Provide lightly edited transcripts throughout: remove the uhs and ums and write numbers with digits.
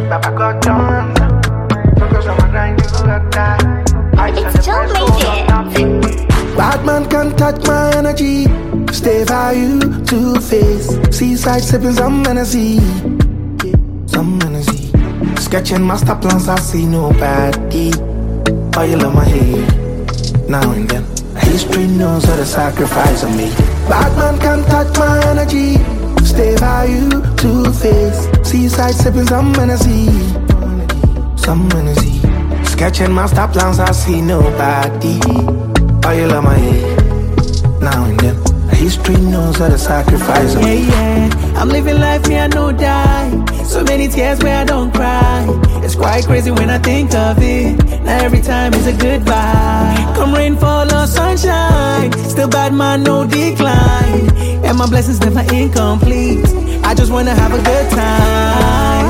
Papa got done. Focus on my grind, you got that. It's Joe Major. Bad man can't touch my energy. Stay value, two-face. Seaside sipping some Hennessy. Some Hennessy. Sketching master plans, I see nobody. Oil on my head, now and then. History knows how to sacrifice on me. Bad man can't touch my energy. Stay value, two-face. Seaside sipping some Hennessy. Some Hennessy. Sketching master plans, I see nobody. Oil on my head, now and then. History knows how to sacrifice on me. I'm living life, me I no die. So many tears where I don't cry. It's quite crazy when I think of it. Now every time is a goodbye. Come rain, fall or sunshine, still bad man, no decline. And my blessings never incomplete. I just wanna have a good time.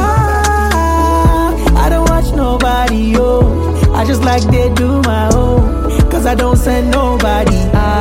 I don't watch nobody, yo. I just like they do my own. Cause I don't send nobody.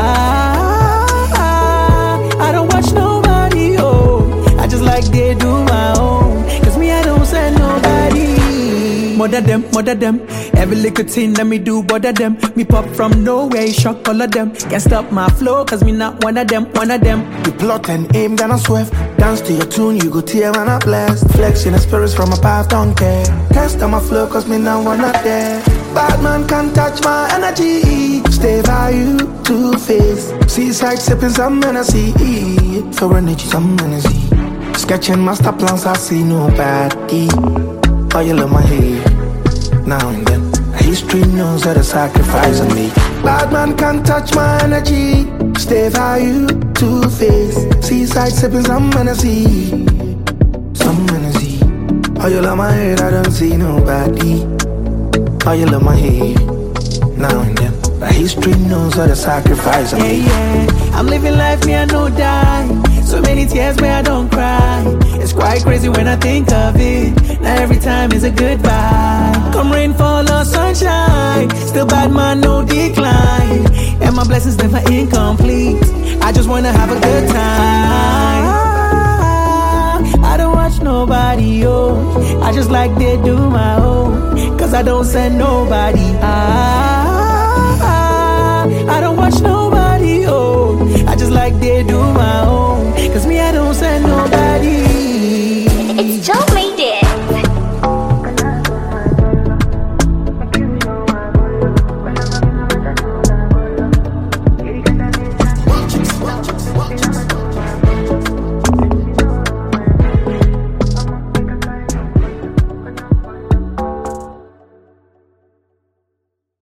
I don't watch nobody, oh. I just like they do my own. Cause me, I don't send nobody. Mother them. Every little thing that me do, bother them. Me pop from nowhere, shock all of them. Can't stop my flow, cause me not one of them. You plot and aim, then I swerve. Dance to your tune, you go tear and I blast. Flexing the spirits from above, don't care. Test on my flow, cause me not one of them. Bad man can't touch my energy. Stay value, two-face. Seaside sipping some Hennessy. For energy, some Hennessy. Sketching master plans, I see nobody. Oil on my head, now and then. History knows how to sacrifice on me. Bad man can't touch my energy. Stay value, two-face. Seaside sipping some Hennessy. Some Hennessy. Oil on my head, I don't see nobody. Oil on my head, now and then. History knows how to sacrifice on me. I'm living life, me I no die. So many tears where I don't cry. It's quite crazy when I think of it. Now every time is a goodbye. Come rain, fall or sunshine, still bad man, no decline. And my blessings never incomplete. I just wanna have a good time. I don't watch nobody, yo. I just like they do my own. Cause I don't send nobody.